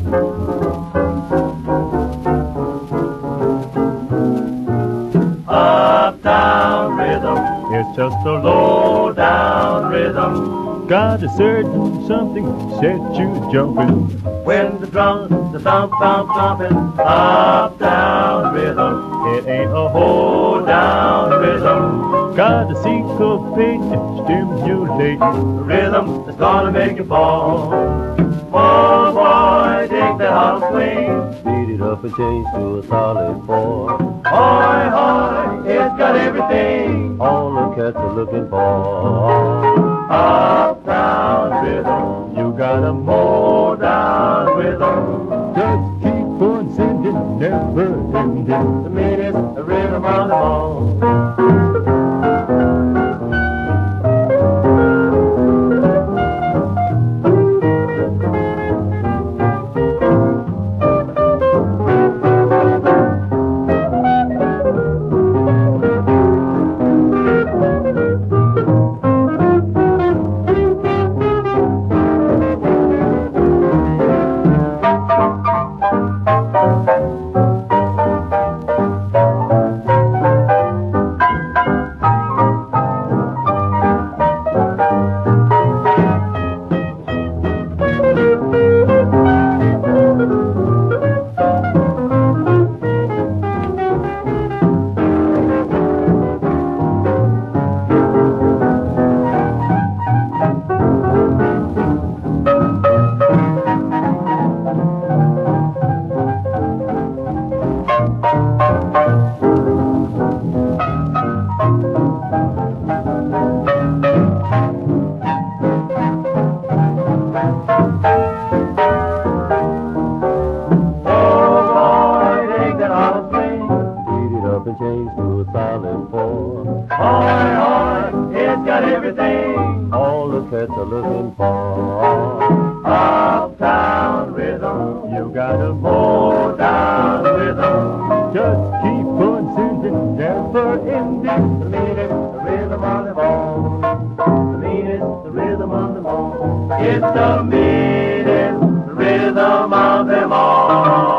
Uptown rhythm, it's just a low down rhythm. Got a certain something set you jumping. When the drums, the thump thump thumping. Uptown rhythm, it ain't a hold down rhythm. Got a syncopated, stimulating rhythm that's gonna make you fall. Oh boy, take that hot swing. Beat it up and change to a solid 4. Hoy, hoy, it's got everything All the cats are looking for. Uptown rhythm, you got a mow down rhythm. Just keep on singing, never ending. The meanest rhythm of them all. And change to a solid 4. Hoy, hoy, it's got everything All the cats are looking for. Uptown rhythm, you got a mow down rhythm. Just keep on singing, never ending. The meanest rhythm of them all. The meanest rhythm of them all. It's the meanest rhythm of them all.